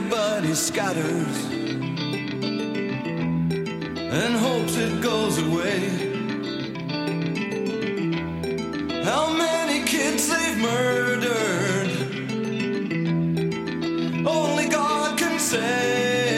everybody scatters and hopes it goes away. How many kids they've murdered, only God can say.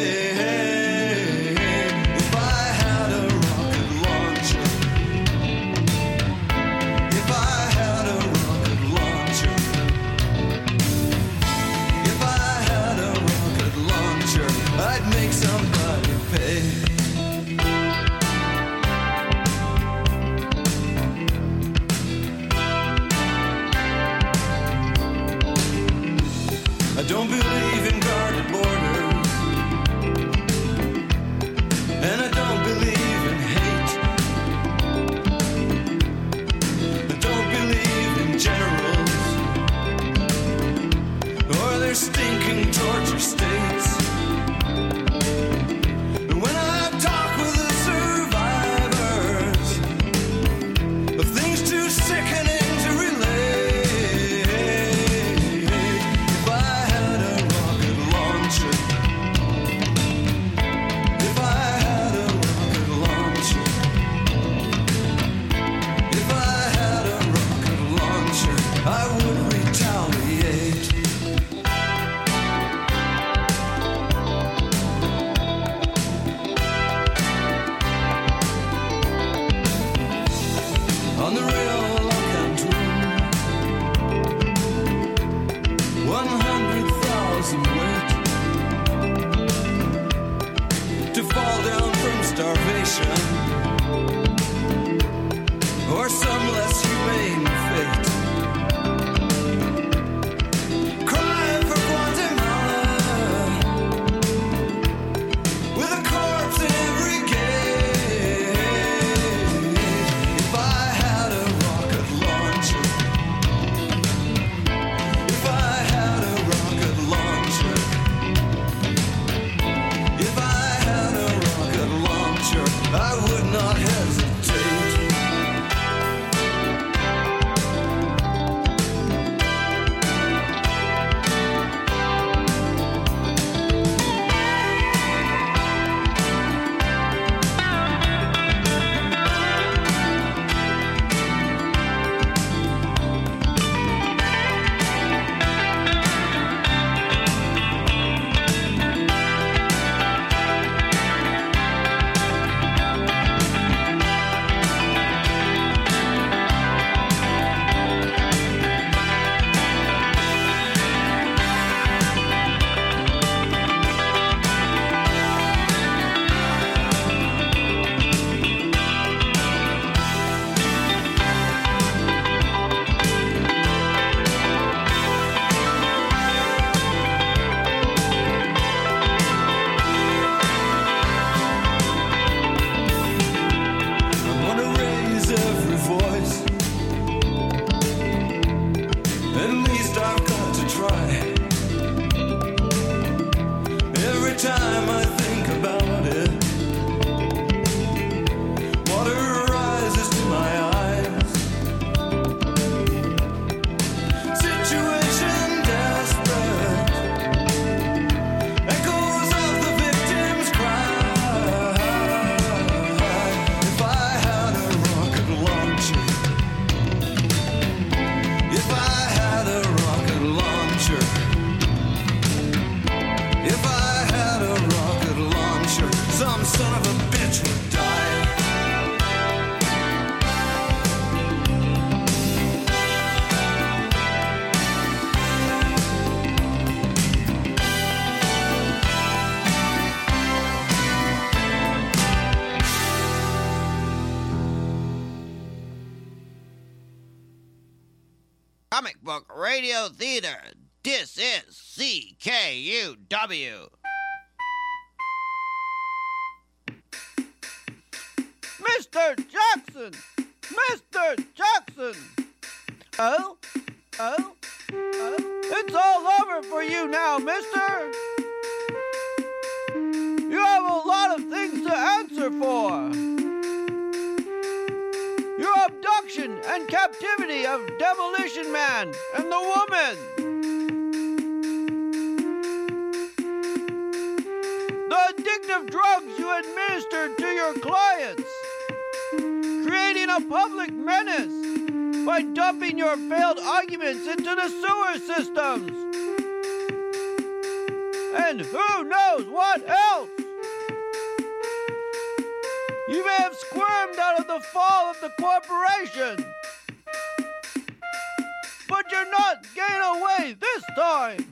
I don't believe in guarded borders, and I don't believe in hate. I don't believe in generals or their stinking torture states. And when I talk with the survivors of things too sickening to relate, on the real lock-and tomb, 100,000 wait to fall down from starvation or some less humane fate. Cry for Guatemala with a corpse in every gate. If I had a rocket launcher, if I had a rocket launcher, if I had a rocket launcher, I would not hesitate. At least I've got to try. Every time I think about it, water rises to my eyes. Situation desperate, echoes of the victim's cry. If I had a rocket launcher, if I had a rocket launcher, if I had a rocket launcher, some son of a bitch would die. Comic Book Radio Theater. This is CKUW. Mr. Jackson! Mr. Jackson! Oh? It's all over for you now, mister! You have a lot of things to answer for. Your abduction and captivity of Demolition Man and the woman. your clients, creating a public menace by dumping your failed arguments into the sewer systems. And who knows what else? You may have squirmed out of the fall of the corporation, but you're not getting away this time.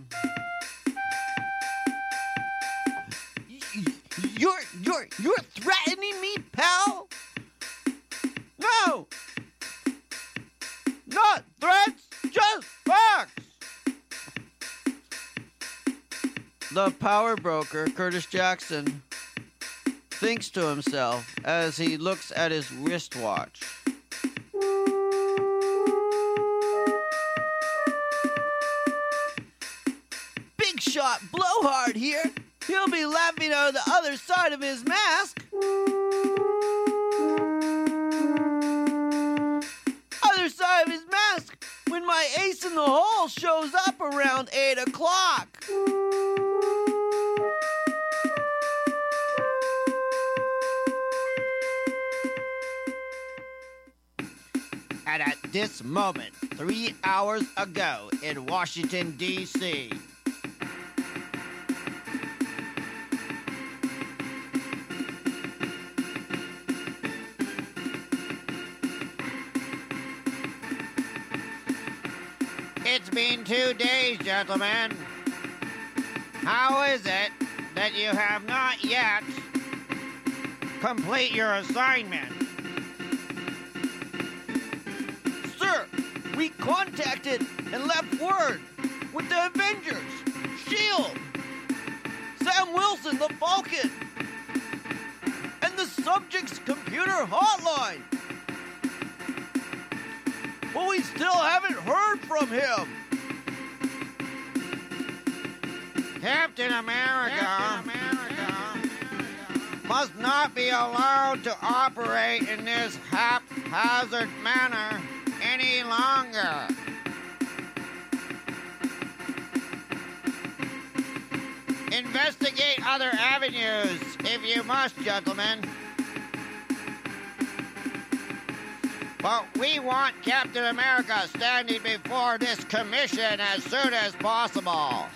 You're threatening me, pal? No! Not threats, just facts! The power broker, Curtis Jackson, thinks to himself as he looks at his wristwatch. Big shot Blowhard here. He'll be laughing out of the other side of his mask. Other side of his mask when my ace in the hole shows up around 8 o'clock. And at this moment, 3 hours ago in Washington, D.C., it's been 2 days, gentlemen. How is it that you have not yet complete your assignment? Sir, we contacted and left word with the Avengers, S.H.I.E.L.D., Sam Wilson, the Falcon, and the subject's computer hotline. But we still haven't heard from him. Captain America must not be allowed to operate in this haphazard manner any longer. Investigate other avenues if you must, gentlemen. But we want Captain America standing before this commission as soon as possible.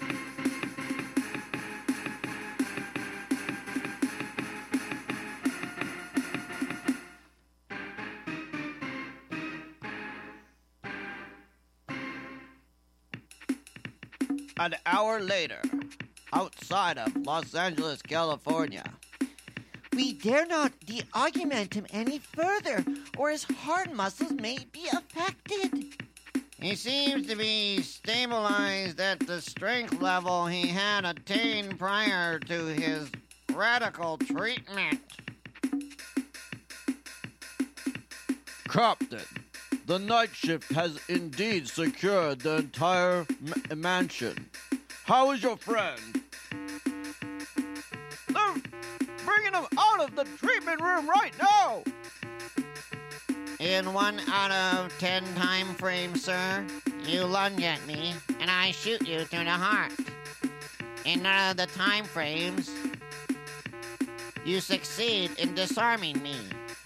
An hour later, outside of Los Angeles, California. We dare not de-argument him any further, or his heart muscles may be affected. He seems to be stabilized at the strength level he had attained prior to his radical treatment. Captain, the night shift has indeed secured the entire mansion. How is your friend? They're bringing him out of the treatment room right now! In 1 out of 10 time frames, sir, you lunge at me, and I shoot you through the heart. In none of the time frames, you succeed in disarming me.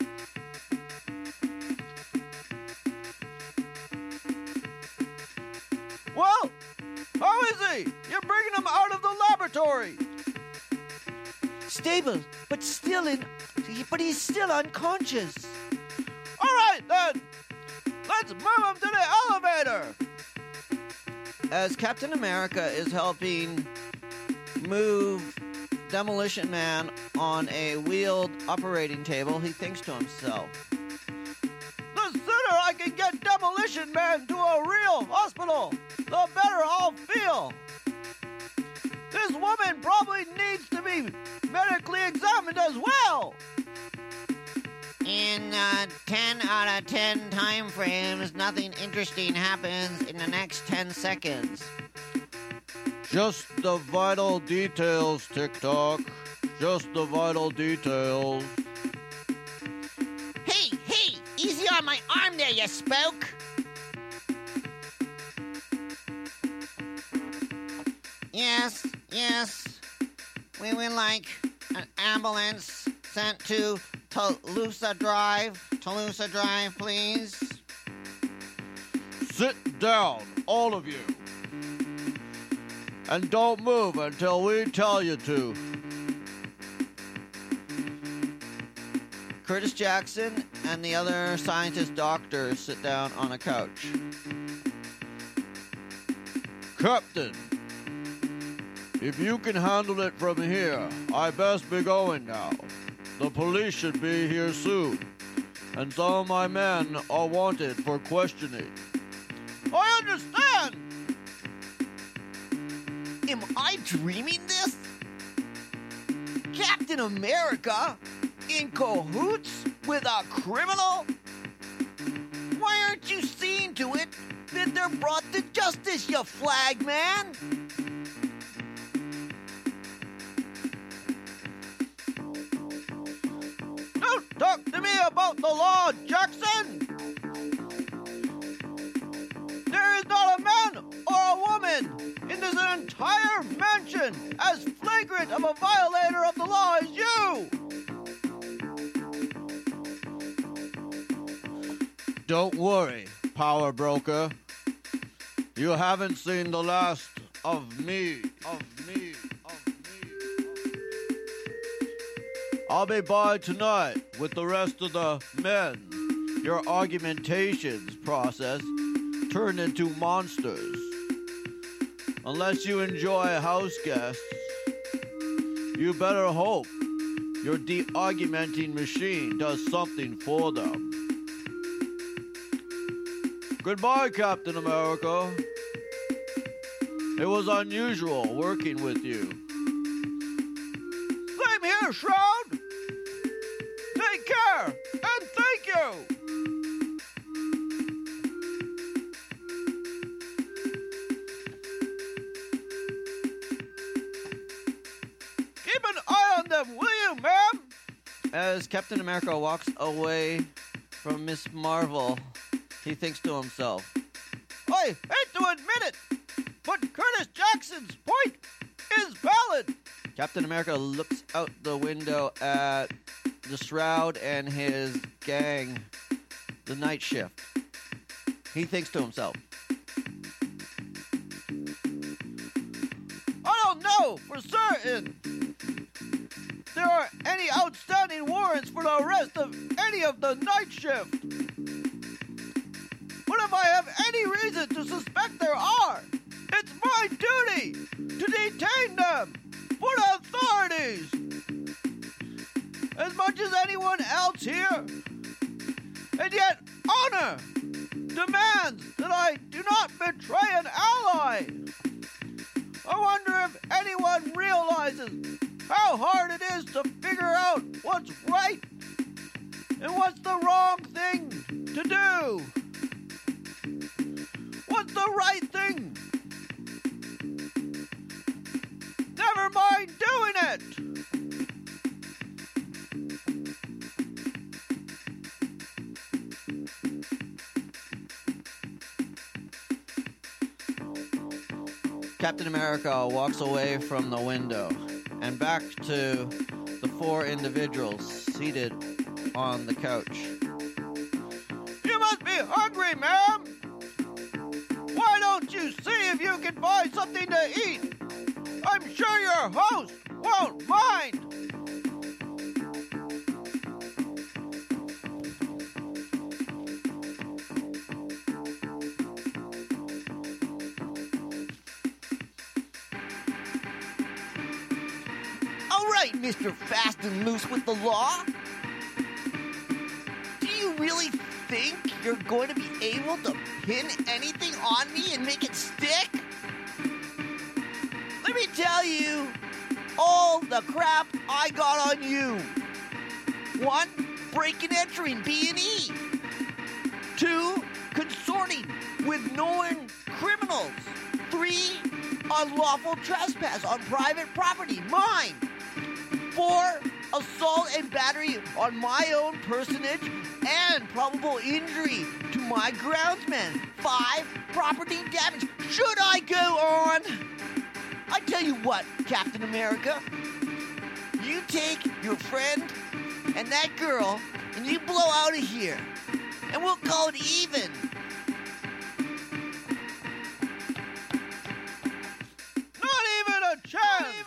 Well, how is he? You're bringing him out of the laboratory. Stable, but he's still unconscious. All right, then. Let's move him to the elevator. As Captain America is helping move Demolition Man on a wheeled operating table, he thinks to himself, the sooner I can get Demolition Man to a real hospital, the better I'll feel. This woman probably needs to be medically examined as well. In 10 out of 10 time frames, nothing interesting happens in the next 10 seconds. Just the vital details, TikTok. Just the vital details. Hey, easy on my arm there, you spoke. Yes, we would like an ambulance sent to Toulouse Drive. Toulouse Drive, please. Sit down, all of you. And don't move until we tell you to. Curtis Jackson and the other scientist doctors sit down on a couch. Captain, if you can handle it from here, I best be going now. The police should be here soon, and some of my men are wanted for questioning. I understand! Am I dreaming this? Captain America? In cahoots with a criminal? Why aren't you seeing to it that they're brought to justice, you flag man? Don't talk to me about the law, Jackson! There is not a man or a woman in this entire mansion as flagrant of a violator of the law as you! Don't worry, power broker. You haven't seen the last of me. I'll be by tonight with the rest of the men. Your argumentations process turned into monsters. Unless you enjoy house guests, you better hope your de-argumenting machine does something for them. Goodbye, Captain America. It was unusual working with you. Same here, Shroud. Take care, and thank you. Keep an eye on them, will you, ma'am? As Captain America walks away from Miss Marvel, he thinks to himself, I hate to admit it, but Curtis Jackson's point is valid. Captain America looks out the window at the Shroud and his gang, the night shift. He thinks to himself, I don't know for certain there are any outstanding warrants for the arrest of any of the night shift. But if I have any reason to suspect there are, it's my duty to detain them for the authorities. As much as anyone else here. And yet honor demands that I do not betray an ally. I wonder if anyone realizes how hard it is to figure out what's right and what's the wrong thing to do. What's the right thing? Never mind doing it! Captain America walks away from the window and back to the four individuals seated on the couch. You must be hungry, ma'am! Why don't you see if you can find something to eat? I'm sure your host won't mind! All right, Mr. Fast and Loose with the law. Do you really think you're going to be able to pin anything on me and make it stick? Let me tell you all the crap I got on you. 1, breaking and entering B&E. 2, consorting with known criminals. 3, unlawful trespass on private property, mine. 4, assault and battery on my own personage and probable injury to my groundsmen. 5, property damage. Should I go on? I tell you what, Captain America. You take your friend and that girl, and you blow out of here. And we'll call it even. Not even a chance!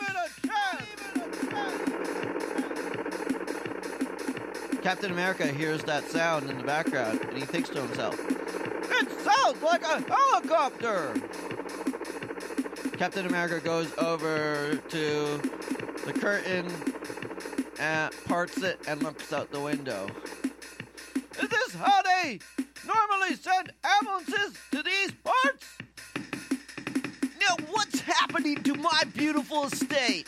Captain America hears that sound in the background, and he thinks to himself, "It sounds like a helicopter!" Captain America goes over to the curtain, parts it, and looks out the window. Is this how they normally send ambulances to these parts? Now, what's happening to my beautiful estate?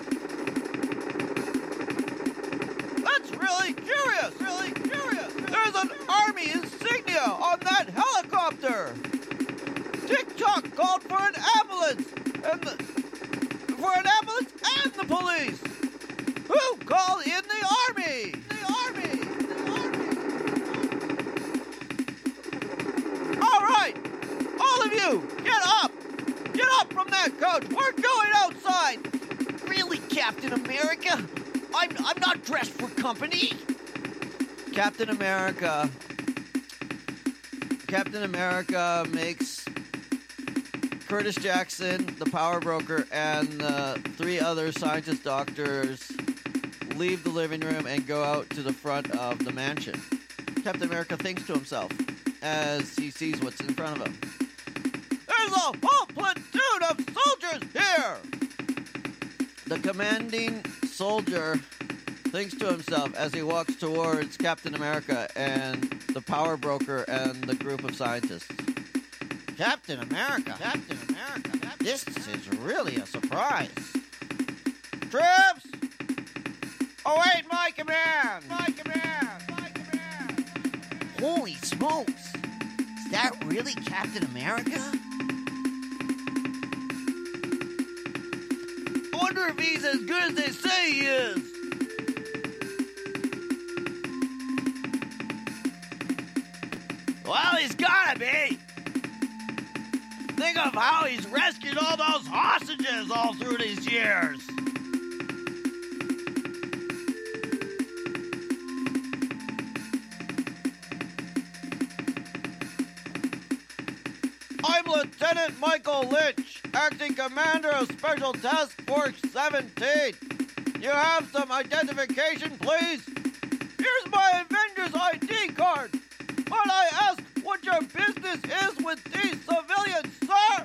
That's really curious! There's an army insignia on that helicopter! TikTok called for an ambulance! And the police! Who called in the army? All right! All of you, get up! Get up from that couch! We're going outside! Really, Captain America? I'm not dressed for company. Captain America makes Curtis Jackson, the power broker, and the 3 other scientist doctors leave the living room and go out to the front of the mansion. Captain America thinks to himself as he sees what's in front of him. There's a whole platoon of soldiers here! The commanding soldier thinks to himself as he walks towards Captain America and the power broker and the group of scientists. Captain America, this is really a surprise. Troops! Await my command! Holy smokes. Is that really Captain America? I wonder if he's as good as they say he is. Well, he's gotta be. Think of how he's rescued all those hostages all through these years. I'm Lieutenant Michael Lynch, acting commander of Special Task Force 17. You have some identification, please? Here's my Avengers ID card. Might I ask what your business is with these civilians, sir?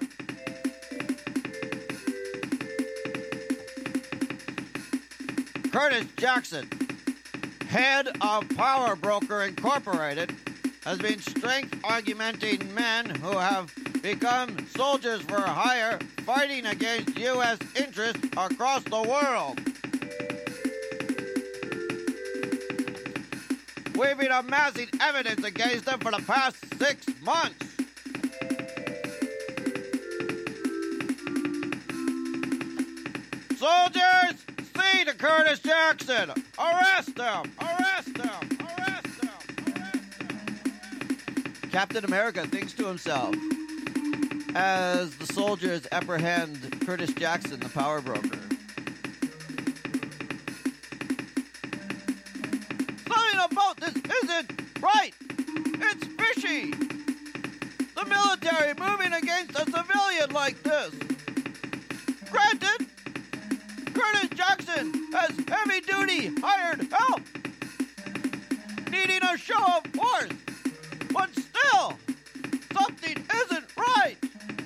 Curtis Jackson, head of Power Broker Incorporated, has been strength augmenting men who have become soldiers for hire fighting against U.S. interests across the world. We've been amassing evidence against them for the past 6 months. Soldiers, see to Curtis Jackson. Arrest him! Captain America thinks to himself as the soldiers apprehend Curtis Jackson, the power broker. Something about this isn't right. It's fishy. The military moving against a civilian like this. Granted, Curtis Jackson has heavy-duty hired help, needing a show of force. But still, something isn't right.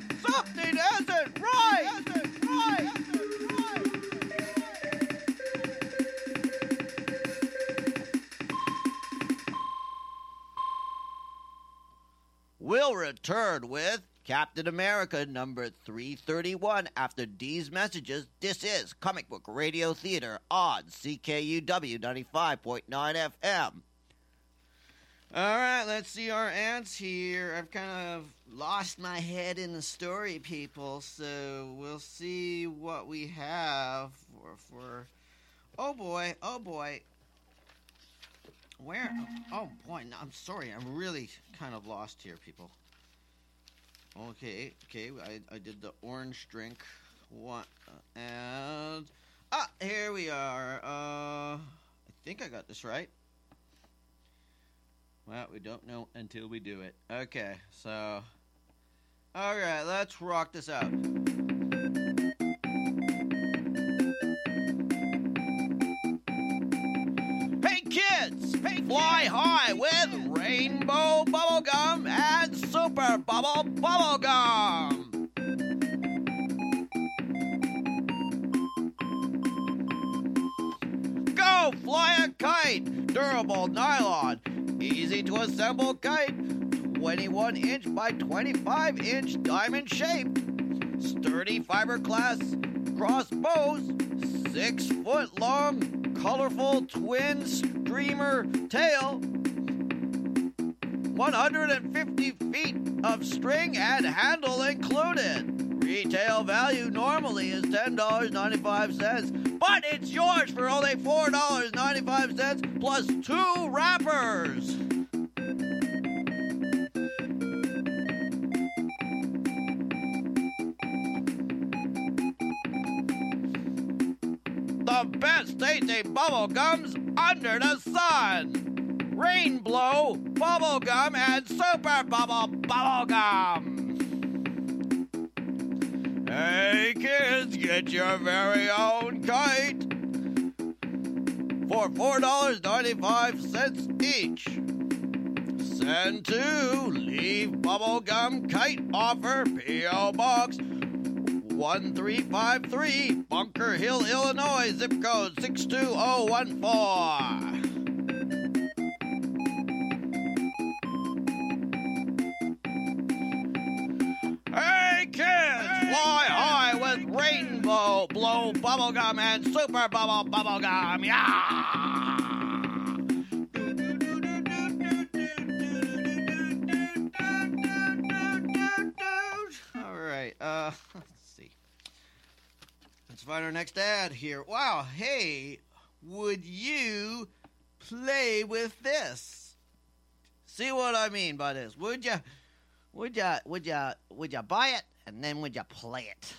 We'll return with Captain America number 331 after these messages. This is Comic Book Radio Theater on CKUW 95.9 FM. All right, let's see our ants here. I've kind of lost my head in the story, people, so we'll see what we have for oh boy. Where? Oh boy, no, I'm sorry. I'm really kind of lost here, people. Okay, I did the orange drink one, and here we are. I think I got this right. Well, we don't know until we do it. Okay, so... Alright, let's rock this out. Hey kids! Fly high with Rainbow Bubblegum and Super Bubble Bubblegum! Go fly a kite! Durable nylon, easy to assemble kite, 21-inch by 25-inch diamond shape, sturdy fiberglass crossbows, 6-foot-long, colorful twin streamer tail, 150 feet of string and handle included. Retail value normally is $10.95, but it's yours for only $4.95 plus 2 wrappers. The best tasting bubble gums under the sun. Rainbow Bubblegum and Super Bubble Bubblegum. Hey kids, get your very own kite for $4.95 each. Send to Leave Bubblegum Kite Offer, P.O. Box 1353, Bunker Hill, Illinois, zip code 62014. Hey kids, fly high with Rainbow Blow Bubblegum and Super Bubble Bubblegum, yeah! All right, let's see. Let's find our next ad here. Wow, hey, would you play with this? See what I mean by this? Would you buy it and then would you play it?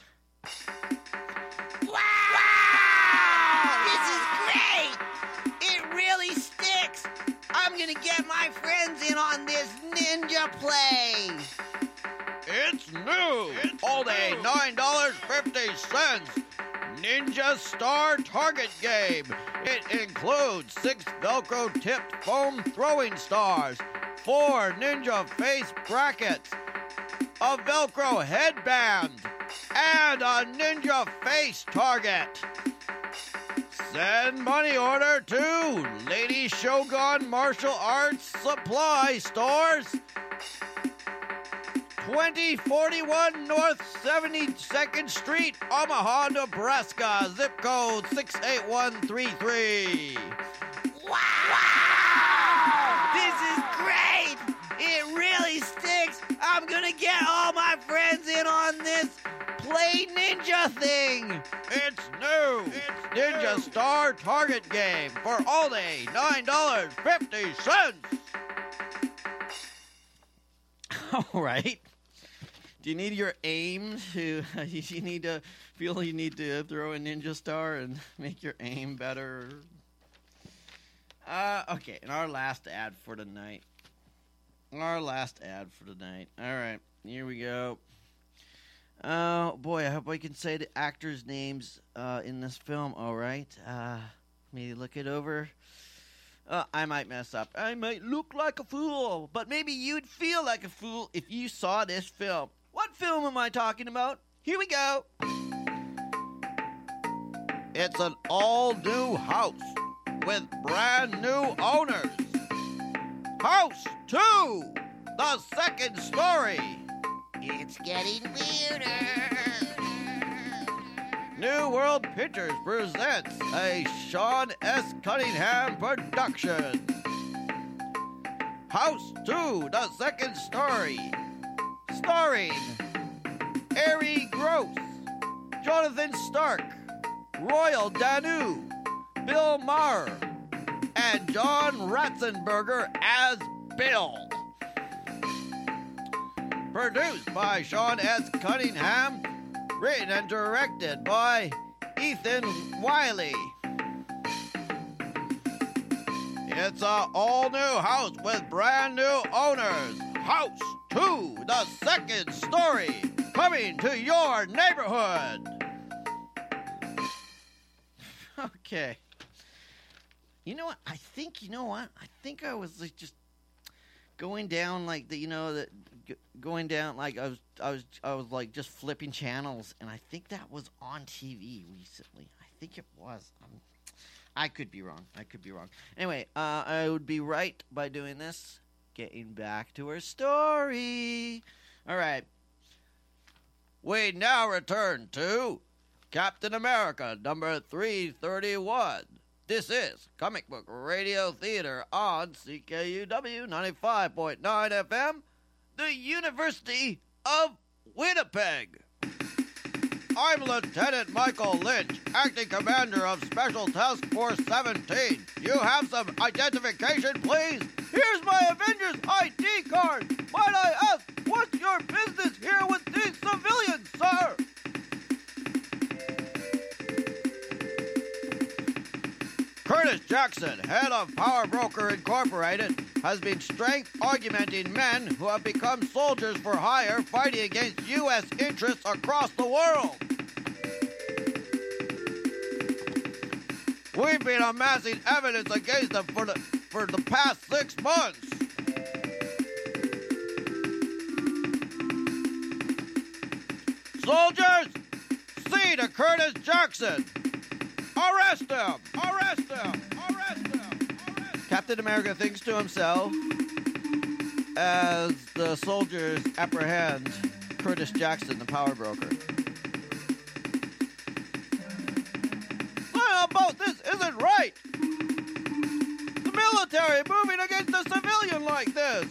Wow! This is great! It really sticks! I'm gonna get my friends in on this ninja play! It's new! All day $9.50. Ninja Star Target Game. It includes 6 Velcro-tipped foam throwing stars, 4 Ninja face brackets, a Velcro headband, and a Ninja face target. Send money order to Lady Shogun Martial Arts Supply Stores, 2041 North 72nd Street, Omaha, Nebraska, zip code 68133. Wow! This is great! It really sticks! I'm gonna get all my friends in on this play ninja thing! It's new! Ninja Star Target Game for only $9.50. All right. Do you need your aim to? You need to feel you need to throw a ninja star and make your aim better. Okay, and our last ad for tonight. All right, here we go. Oh boy, I hope I can say the actors' names in this film. All right, maybe look it over. I might mess up. I might look like a fool, but maybe you'd feel like a fool if you saw this film. What film am I talking about? Here we go. It's an all-new house with brand new owners. House 2, the second story. It's getting weirder. New World Pictures presents a Sean S. Cunningham production. House 2, the second story. Starring Ari Gross, Jonathan Stark, Royal Danu, Bill Maher, and John Ratzenberger as Bill. Produced by Sean S. Cunningham, written and directed by Ethan Wiley. It's a all-new house with brand new owners. House 2, the second story, coming to your neighborhood. Okay. You know what? I think I was like just going down like going down like I was like just flipping channels, and I think that was on TV recently. I think it was. I could be wrong. Anyway, I would be right by doing this. Getting back to her story. All right. We now return to Captain America number 331. This is Comic Book Radio Theater on CKUW 95.9 FM, the University of Winnipeg. I'm Lieutenant Michael Lynch, Acting Commander of Special Task Force 17. You have some identification, please? Here's my Avengers ID card. Might I ask, what's your business here with these civilians, sir? Curtis Jackson, head of Power Broker Incorporated, has been strength argumenting men who have become soldiers for hire fighting against U.S. interests across the world. We've been amassing evidence against them for the past 6 months. Soldiers, see to Curtis Jackson. Arrest him! Arrest him! Arrest him! Captain America thinks to himself as the soldiers apprehend Curtis Jackson, the power broker. Something about this isn't right! The military moving against a civilian like this!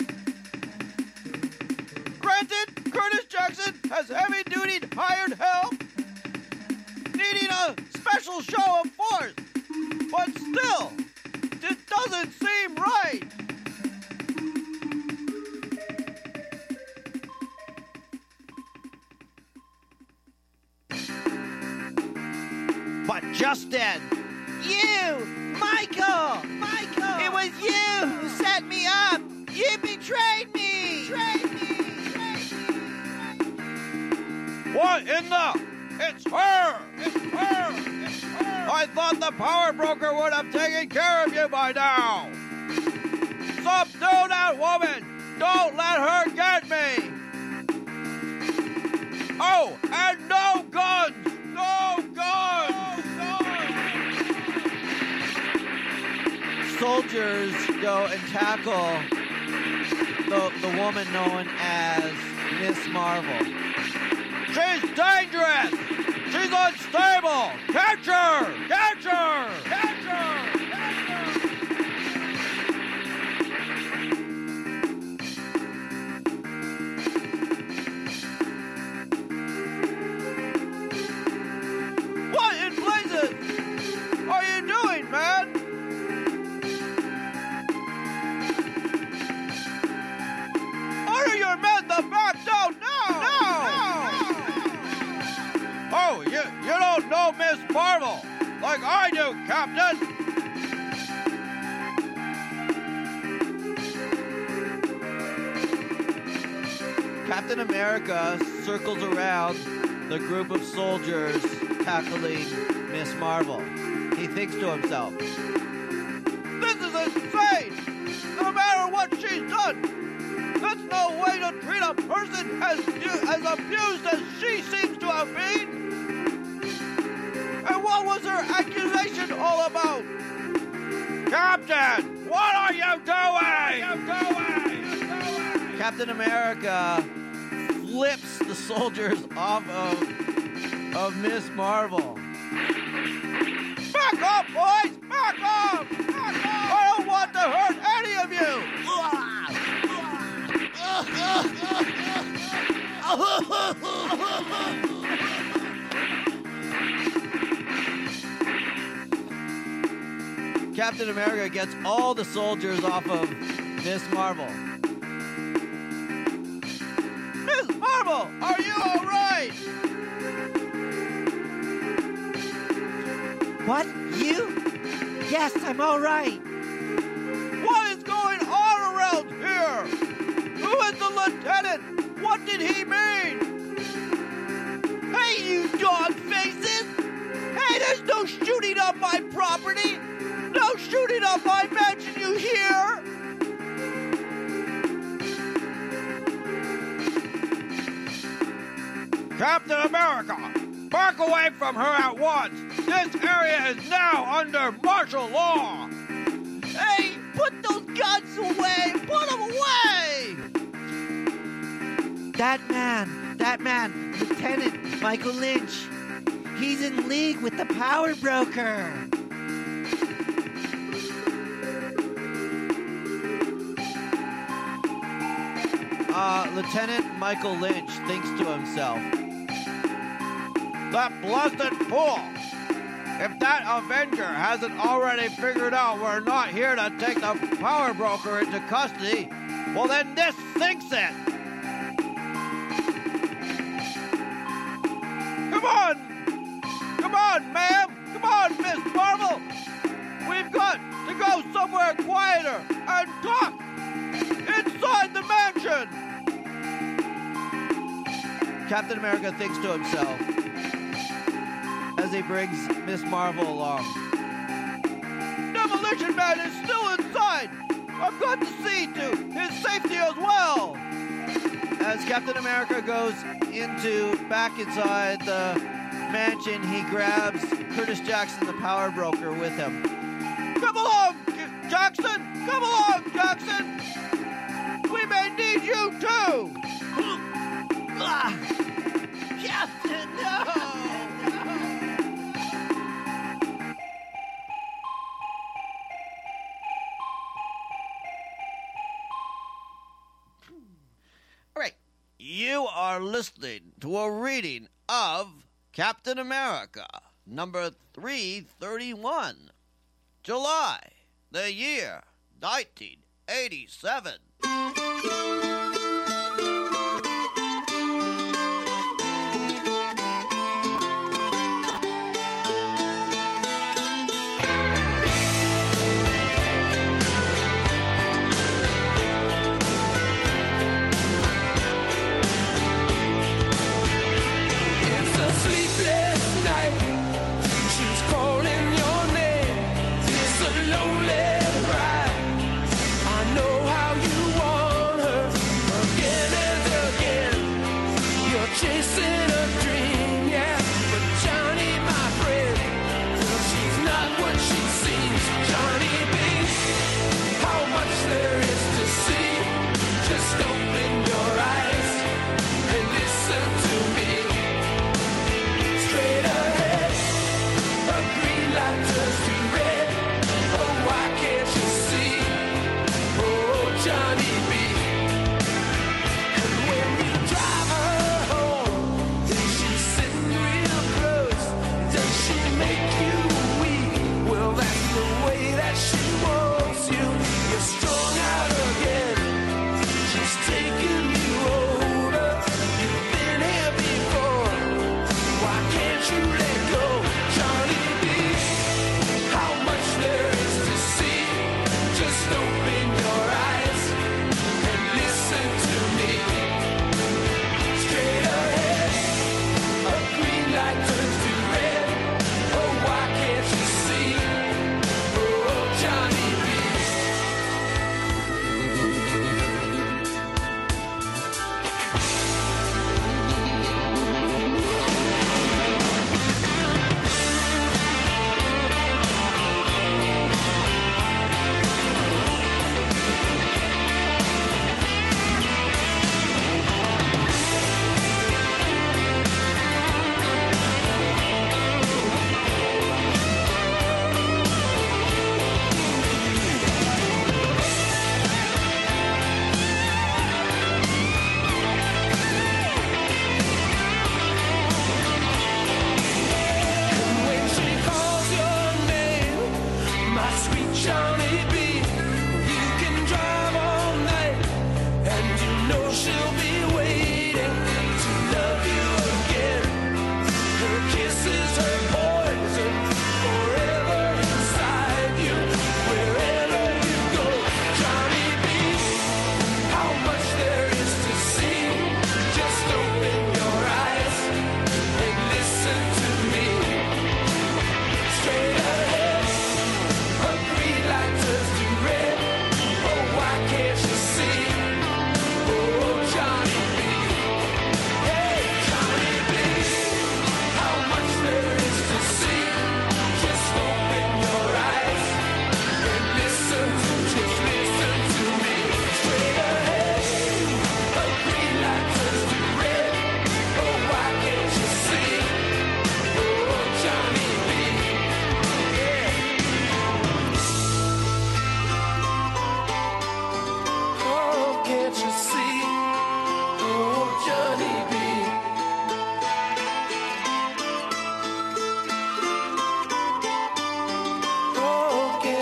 Granted, Curtis Jackson has heavy-duty hired help, needing a special show of force, but still, it doesn't seem right. But just then, you, Michael, it was you who set me up. You betrayed me. What in the? It's her! It's her! It's her! I thought the power broker would have taken care of you by now! Subdue that woman! Don't let her get me! Oh, and no guns! No guns! No guns! Soldiers go and tackle the woman known as Miss Marvel. She's dangerous! She's unstable! Catch her! Catch her! Catch her! What in blazes are you doing, man? Order your men to back down now! Oh, you don't know Miss Marvel like I do, Captain. Captain America circles around the group of soldiers tackling Miss Marvel. He thinks to himself, this is insane! No matter what she's done, that's no way to treat a person as abused as she seems to have been. And what was her accusation all about? Captain, what are you doing? Captain America flips the soldiers off of Miss Marvel. Back off, boys! Back off! Back off! I don't want to hurt any of you! Captain America gets all the soldiers off of Miss Marvel. Miss Marvel, are you all right? What? You? Yes, I'm all right. was the lieutenant. What did he mean? Hey, you dog faces! Hey, there's no shooting on my property! No shooting on my mansion, you hear? Captain America, back away from her at once. This area is now under martial law. Hey, put those guns away! Put them away! That man, Lieutenant Michael Lynch. He's in league with the power broker. Lieutenant Michael Lynch thinks to himself, That blessed fool! If that Avenger hasn't already figured out we're not here to take the power broker into custody, well then this sinks it! Come on, ma'am! Come on, Miss Marvel! We've got to go somewhere quieter and talk inside the mansion! Captain America thinks to himself as he brings Miss Marvel along. Demolition Man is still inside! I've got to see to his safety as well! As Captain America goes back inside the mansion, he grabs Curtis Jackson, the power broker, with him. Come along, Jackson! Come along, Jackson! We may need you too! Captain, no! All right, you are listening to a reading of Captain America, number 331, July, the year 1987.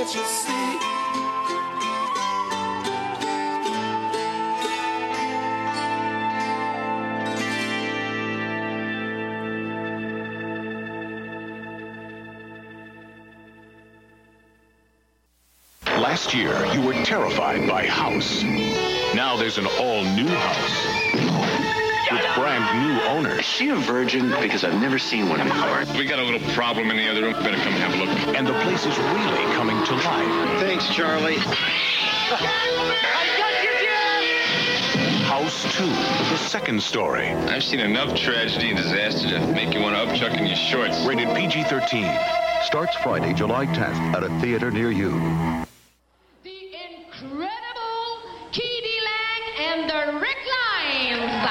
can't you see? Last year, you were terrified by House. Now there's an all-new House with brand new owners. Is she a virgin? Because I've never seen one before. We got a little problem in the other room. Better come have a look. And the place is really coming to life. Thanks, Charlie. House 2, the second story. I've seen enough tragedy and disaster to make you want to upchuck in your shorts. Rated PG-13. Starts Friday, July 10th at a theater near you. The incredible K.D. Lang and the Rick Lines.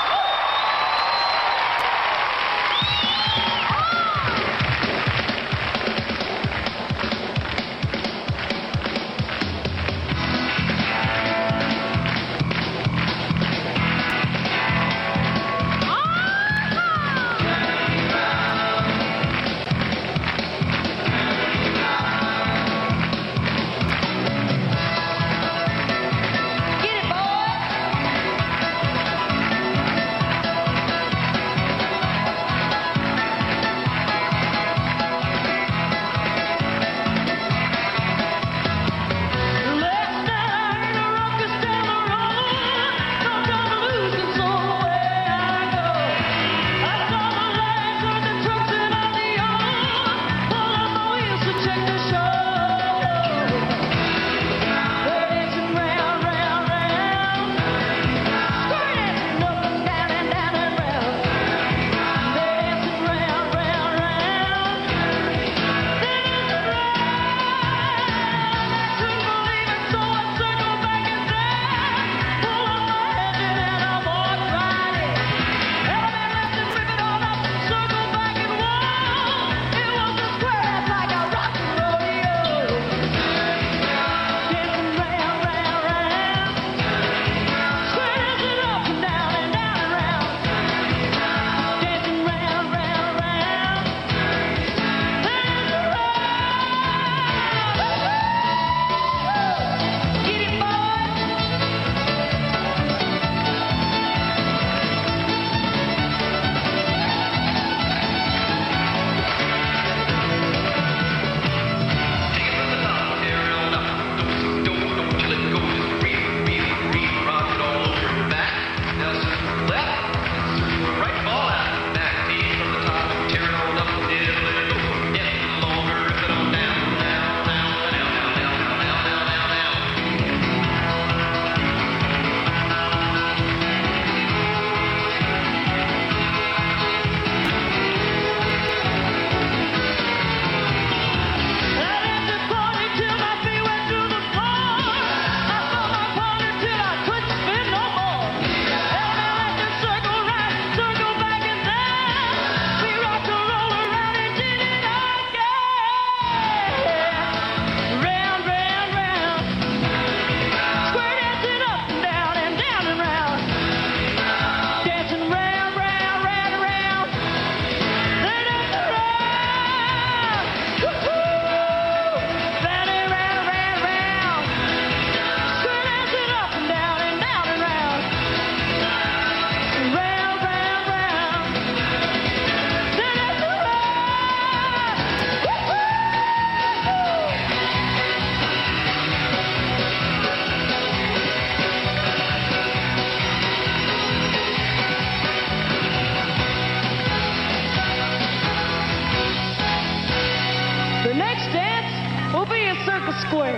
The next dance will be in Circus Square.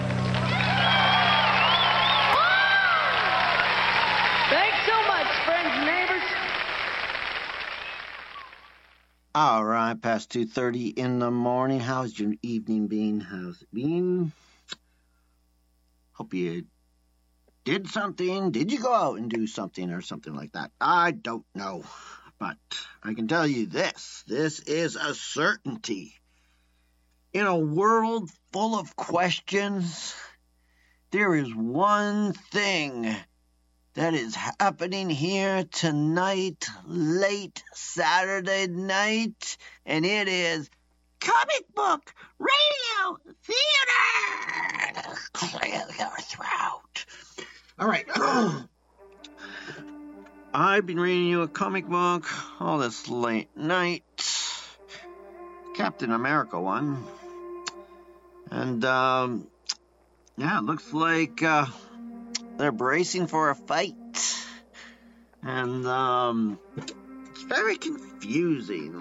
Thanks so much, friends and neighbors. All right, past 2:30 in the morning. How's your evening been? How's it been? Hope you did something. Did you go out and do something or something like that? I don't know. But I can tell you this. This is a certainty. In a world full of questions, there is one thing that is happening here tonight, late Saturday night, and it is comic book radio theater. Clear your throat. All right. I've been reading you a comic book all this late night. Captain America one. And, yeah, it looks like, they're bracing for a fight. And, it's very confusing.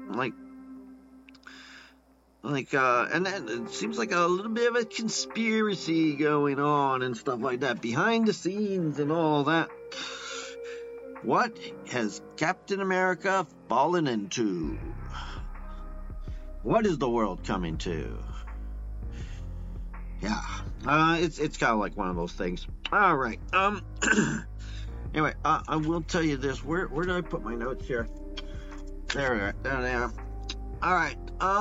And then it seems like a little bit of a conspiracy going on and stuff like that. Behind the scenes and all that. What has Captain America fallen into? What is the world coming to? Yeah, it's kind of like one of those things. All right. Anyway, I will tell you this. Where did I put my notes here? There they are. All right.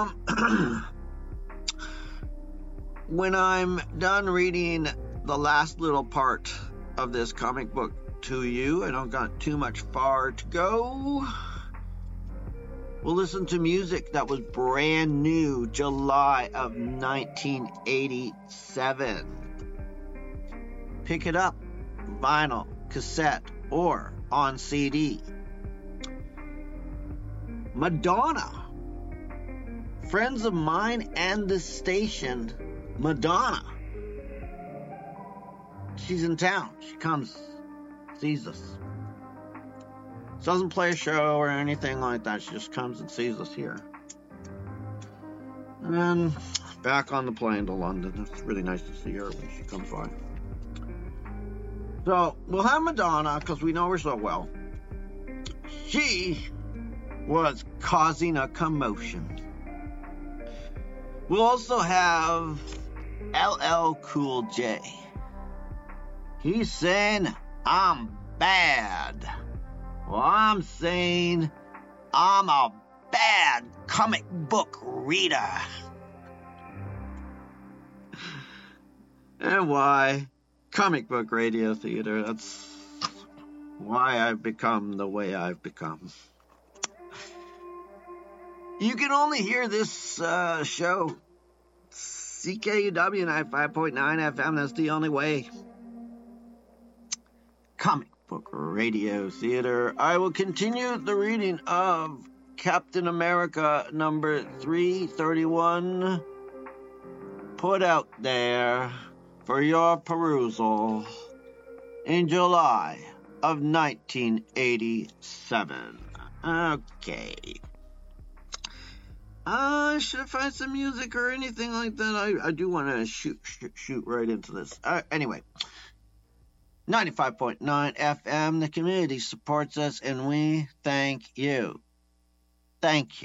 When I'm done reading the last little part of this comic book to you, I don't got too much far to go. We'll listen to music that was brand new, July of 1987. Pick it up, vinyl, cassette, or on CD. Madonna. Friends of mine and the station, Madonna. She's in town. She comes, sees us. Doesn't play a show or anything like that. She just comes and sees us here. And then back on the plane to London. It's really nice to see her when she comes by. So we'll have Madonna because we know her so well. She was causing a commotion. We'll also have LL Cool J. He's saying, I'm bad. Well, I'm saying I'm a bad comic book reader. And why? Comic book radio theater. That's why I've become the way I've become. You can only hear this show. CKUW 95.9 FM. That's the only way. Comic Book Radio Theater. I will continue the reading of Captain America number 331. Put out there for your perusal in July of 1987. Okay. Should I find some music or anything like that? I do want to shoot right into this. Anyway. 95.9 FM, the community supports us, and we thank you. Thank you.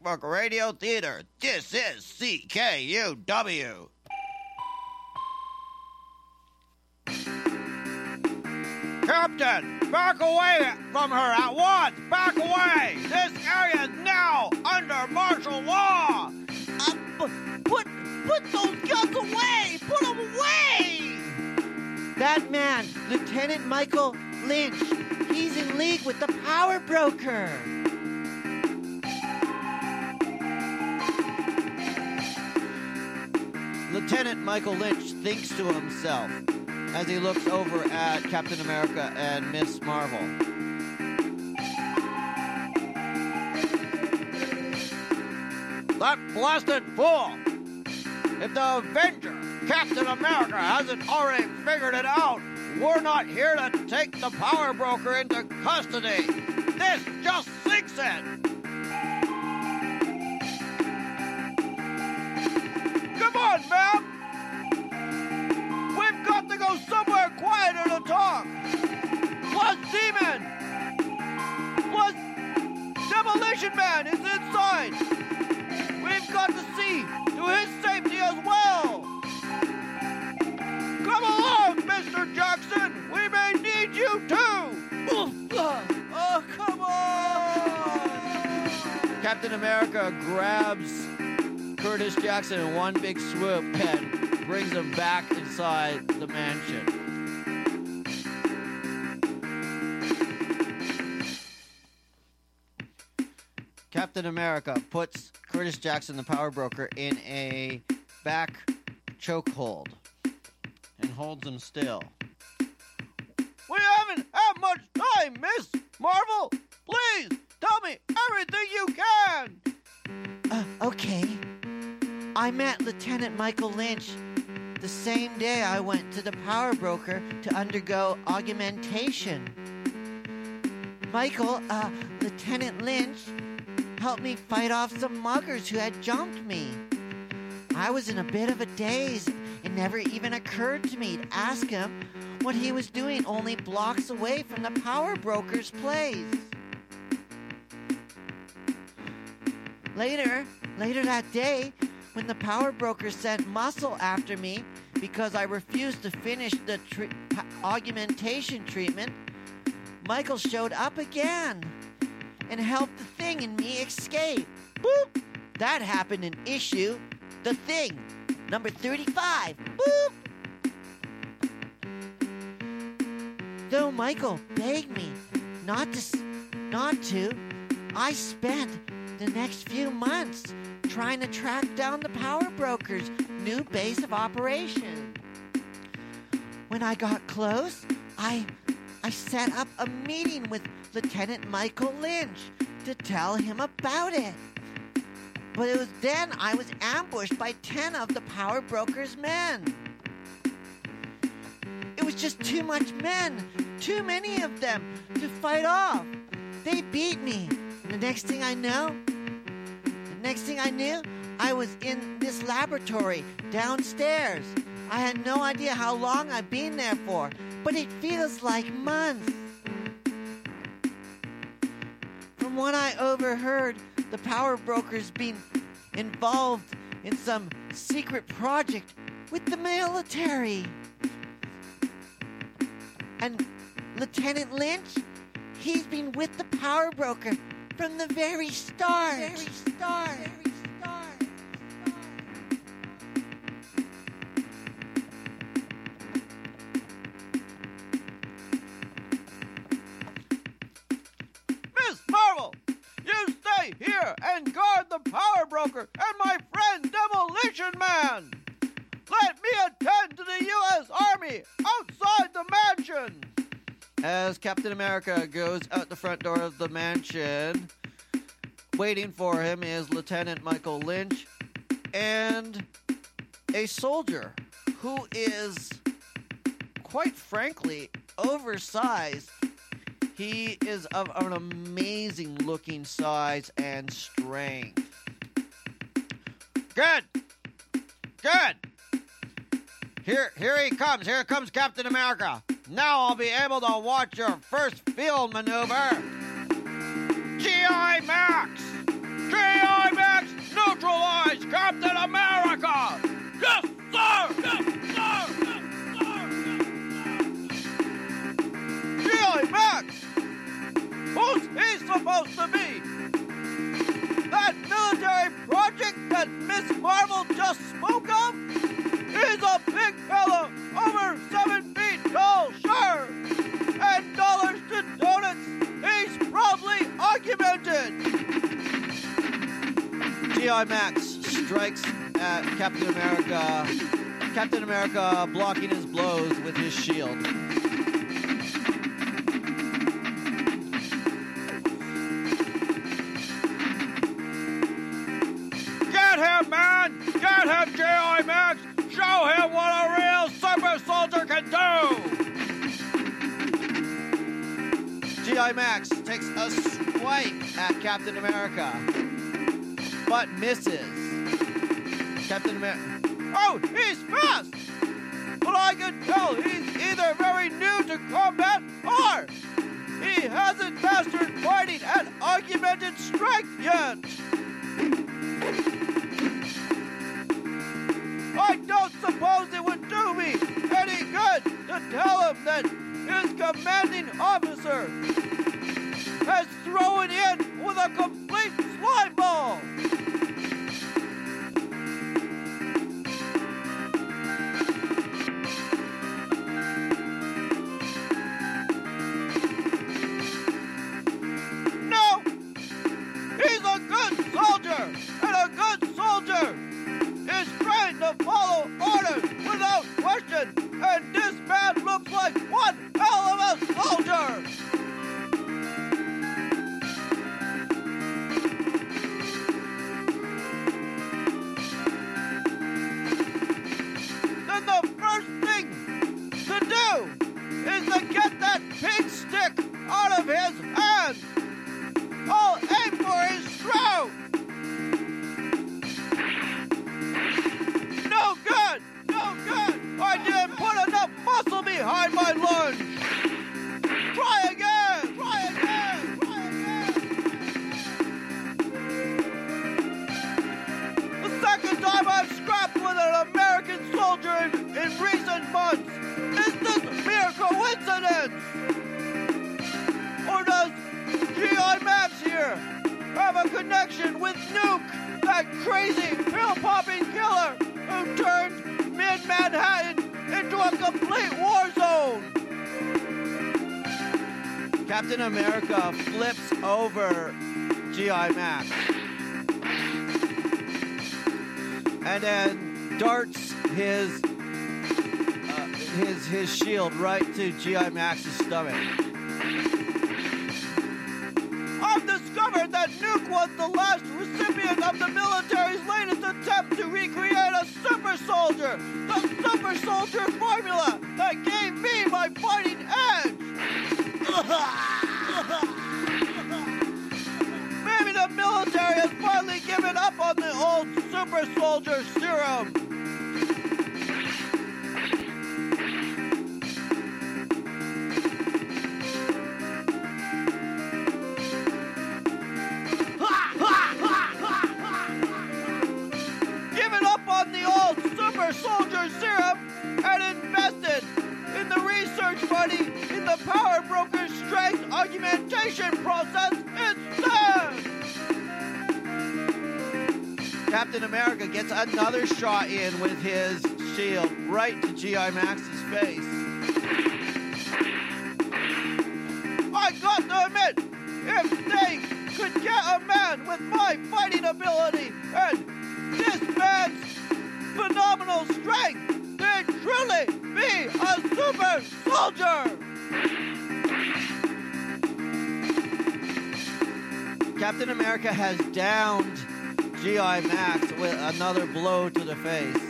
Network Radio Theater. This is CKUW. Captain, back away from her at once! Back away! This area is now under martial law! Put those guns away! Put them away! That man, Lieutenant Michael Lynch, he's in league with the power broker. Lieutenant Michael Lynch thinks to himself as he looks over at Captain America and Miss Marvel. That blasted fool! If the Avenger, Captain America, hasn't already figured it out, we're not here to take the power broker into custody. This just sinks it! Come on, ma'am! We've got to go somewhere quieter to talk! Plus Demon! Plus Demolition Man is inside! We've got to see to his safety as well! Come along, Mr. Jackson! We may need you too! Oh, come on! Captain America grabs Curtis Jackson in one big swoop and brings him back inside the mansion. Captain America puts Curtis Jackson, the power broker, in a back chokehold and holds him still. We haven't had much time, Miss Marvel! Please, tell me everything you can! Okay. I met Lieutenant Michael Lynch the same day I went to the power broker to undergo augmentation. Michael, Lieutenant Lynch, helped me fight off some muggers who had jumped me. I was in a bit of a daze. It never even occurred to me to ask him what he was doing only blocks away from the power broker's place. Later that day, when the power broker sent Muscle after me because I refused to finish the augmentation treatment, Michael showed up again and helped the Thing and me escape. Boop! That happened in issue The Thing, number 35. Boop! Though Michael begged me not to, I spent the next few months trying to track down the power broker's new base of operation. When I got close, I set up a meeting with Lieutenant Michael Lynch to tell him about it. But it was then I was ambushed by 10 of the power broker's men. It was just too much men, too many of them to fight off. They beat me. And the next thing I knew, I was in this laboratory downstairs. I had no idea how long I've been there for, but it feels like months. From what I overheard, the power broker's been involved in some secret project with the military. And Lieutenant Lynch, he's been with the power broker from the very start. Miss Marvel, you stay here and guard the power broker and my friend Demolition Man. Let me attend to the U.S. Army outside the mansion. As Captain America goes out the front door of the mansion, waiting for him is Lieutenant Michael Lynch and a soldier who is, quite frankly, oversized. He is of an amazing looking size and strength. Good. Here he comes. Here comes Captain America. Now I'll be able to watch your first field maneuver. G.I. Max! G.I. Max! that Miss Marvel just spoke of? He's a big fella, over 7 feet tall, sure. And dollars to donuts, he's probably augmented. G.I. Max strikes at Captain America. Captain America blocking his blows with his shield. Get him, man! Get him, G.I. Max! Show him what a real super soldier can do! G.I. Max takes a swipe at Captain America, but misses. Captain America. Oh, he's fast! But I can tell he's either very new to combat or he hasn't mastered fighting at augmented strength yet! I don't suppose it would do me any good to tell him that his commanding officer has thrown in with a complete slime ball! No! He's a good soldier! And a good soldier is trained to follow orders without question! And this man looks like one hell of a soldier! Then the first thing to do is to get that pink stick out of his hand! I'll aim for his throat! No good! No good! I didn't put enough muscle behind my lunge! Try again! Try again! Try again! The second time I've scrapped with an American soldier in recent months! Is this mere coincidence? Or does G.I. Max here have a connection with Nuke, that crazy pill-popping killer who turned mid-Manhattan into a complete war zone? Captain America flips over G.I. Max and then darts his shield right to G.I. Max's stomach. I've discovered that Nuke was the last recipient of the military's latest attempt to recreate a super soldier, the super soldier formula that gave me my fighting edge. Maybe the military has finally given up on the old super soldier serum. Given up on the old super soldier serum and invested in the research money in the power broker's strength augmentation process instead. Captain America gets another shot in with his shield right to G.I. Max's face. I got to admit, if they could get a man with my fighting ability and this man's phenomenal strength, they'd truly be a super soldier! Captain America has downed G.I. Max with another blow to the face.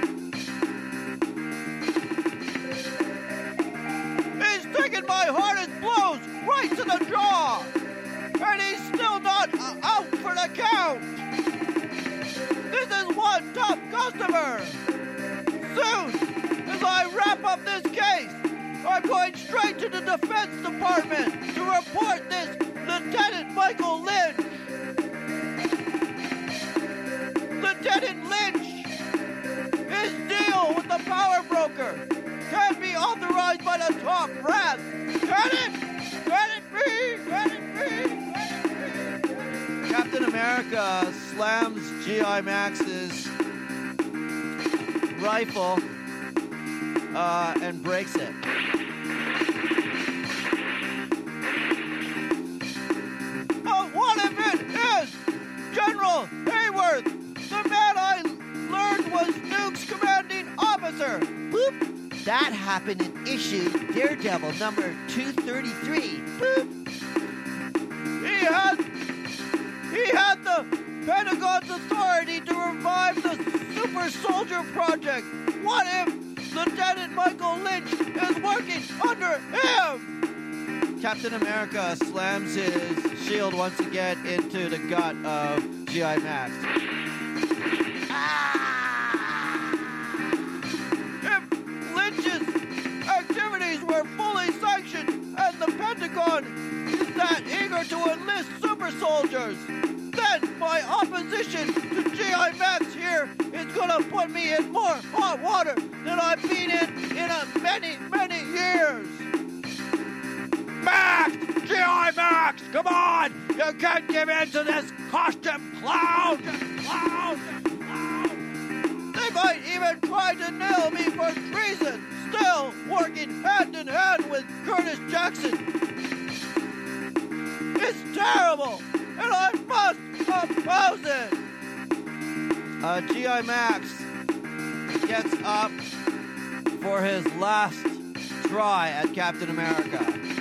He's taking my hardest blows right to the jaw! And he's still not out for the count! This is one tough customer! Soon, as I wrap up this case, I'm going straight to the Defense Department to report this Lieutenant Michael Lynch! Lieutenant Lynch! His deal with the power broker can't be authorized by the top brass! Can it? Can it be? Can it be? Can it be? Captain America slams G.I. Max's rifle and breaks it. But what if it is General Hayworth, the man I learned was Nuke's commanding officer? Boop. That happened in issue Daredevil number 233. Boop. He had the Pentagon's authority to revive the Super Soldier Project. What if Lieutenant Michael Lynch is working under him? Captain America slams his shield once again into the gut of G.I. Max. If Lynch's activities were fully sanctioned and the Pentagon is that eager to enlist super soldiers, then my opposition to G.I. Max here is gonna put me in more hot water than I've been in many, many years. Max! G.I. Max! Come on! You can't give in to this costume clown! They might even try to nail me for treason, still working hand in hand with Curtis Jackson. It's terrible, and I must oppose it! G.I. Max gets up for his last try at Captain America.